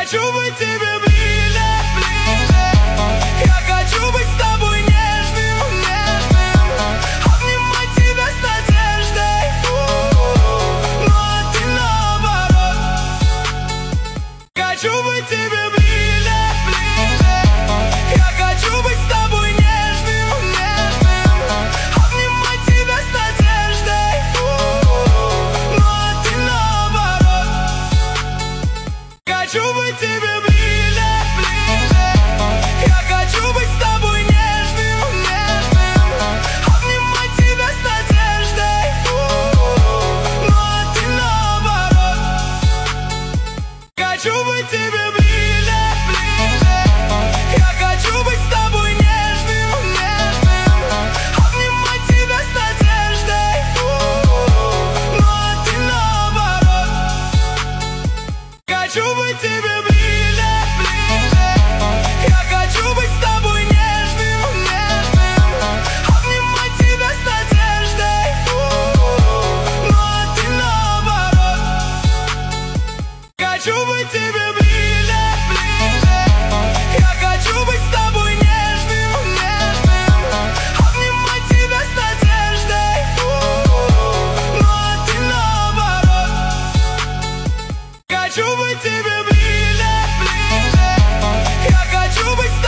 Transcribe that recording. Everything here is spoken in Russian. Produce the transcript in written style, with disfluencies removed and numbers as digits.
Хочу быть тебе ближе, ближе. Я хочу быть с тобой нежным, нежным. Обнимать тебя с надеждой. Но ты наоборот. Хочу быть тебе ближе, ближе. Я хочу быть с тобой нежным, нежным. Обнимать тебя с надеждой. Но ты наоборот. Хочу быть тебе ближе, ближе. Я хочу быть с тобой нежным, нежным. Обнимать тебя с надеждой. Но ты наоборот. Хочу быть тебе ближе.